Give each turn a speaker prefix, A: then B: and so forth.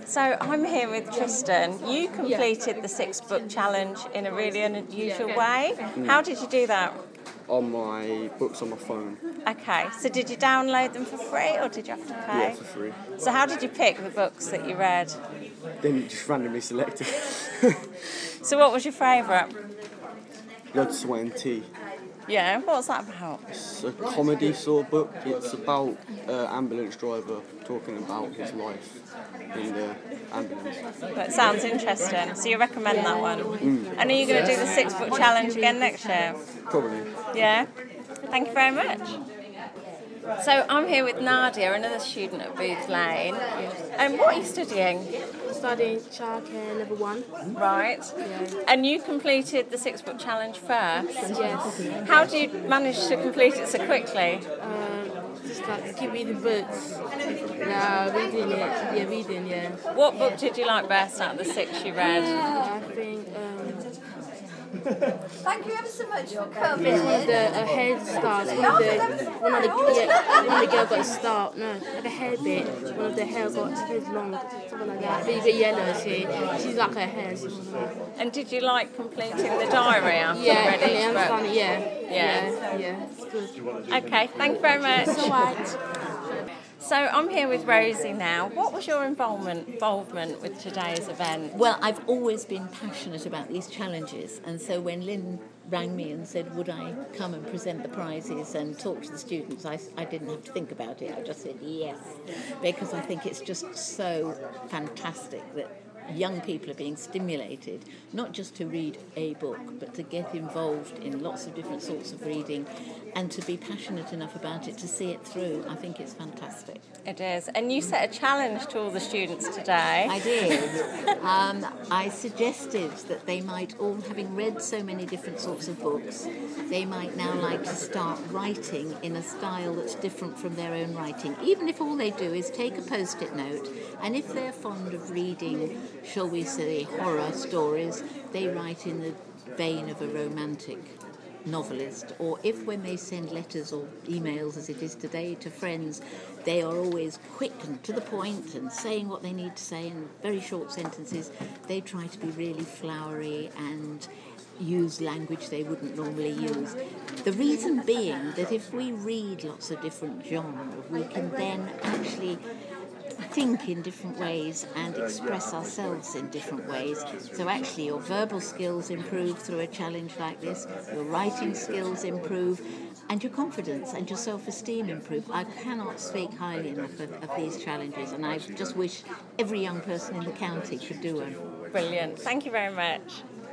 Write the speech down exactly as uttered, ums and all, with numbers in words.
A: So I'm here with Tristan. You completed the six book challenge in a really unusual way. How did you do that?
B: On my books on my phone.
A: Okay, so did you download them for free or did you have to pay?
B: Yeah, for free.
A: So how did you pick the books that you read?
B: Then just randomly selected.
A: So what was your favourite?
B: Blood, Sweat and Tea.
A: Yeah, what's that about?
B: It's a comedy sort of book. It's about an ambulance driver talking about his life in the ambulance.
A: That sounds interesting. So you recommend that one?
B: Mm.
A: And are you going to do the six book challenge again next year?
B: Probably.
A: Yeah? Thank you very much. So I'm here with Nadia, another student at Booth Lane. And um, what are you studying?
C: Studying childcare level one.
A: Right.
C: Yeah.
A: And you completed the six book challenge first?
C: Yes.
A: How did you manage to complete it so quickly?
C: Um, just like keep reading books. Yeah, reading it. Yeah, reading, yeah.
A: What book did you like best out of the six you read?
C: I think um
D: Thank you ever so much for coming.
C: it's one of the uh, head stars. One of the one of the yeah, one of the girl got a star. No, like a hair bit. One of the hair got hair's long, something like that. But a bit yellow. She she's like her hair. She's like,
A: And did you like completing the diary after
C: yeah,
A: you read
C: and
A: each
C: I
A: book?
C: understand it. Yeah,
A: Yeah.
C: yeah, yeah. It's good.
A: Okay, thank you very much.
C: It's alright.
A: So I'm here with Rosie now. What was your involvement involvement with today's event?
E: Well, I've always been passionate about these challenges, and so when Lynn rang me and said, would I come and present the prizes and talk to the students, I, I didn't have to think about it. I just said yes, because I think it's just so fantastic that young people are being stimulated not just to read a book, but to get involved in lots of different sorts of reading and to be passionate enough about it to see it through. I think it's fantastic.
A: It is. And you set a challenge to all the students today.
E: I did. um, I suggested that they might all, having read so many different sorts of books, they might now like to start writing in a style that's different from their own writing, even if all they do is take a post-it note, and if they're fond of reading, shall we say, horror stories, they write in the vein of a romantic novelist. Or if when they send letters or emails, as it is today, to friends, they are always quick and to the point and saying what they need to say in very short sentences, they try to be really flowery and use language they wouldn't normally use. The reason being that if we read lots of different genres, we can then actually think in different ways and express ourselves in different ways. So actually your verbal skills improve through a challenge like this, your writing skills improve, and your confidence and your self-esteem improve. I cannot speak highly enough of, of these challenges, and I just wish every young person in the county could do one.
A: Brilliant. Thank you very much.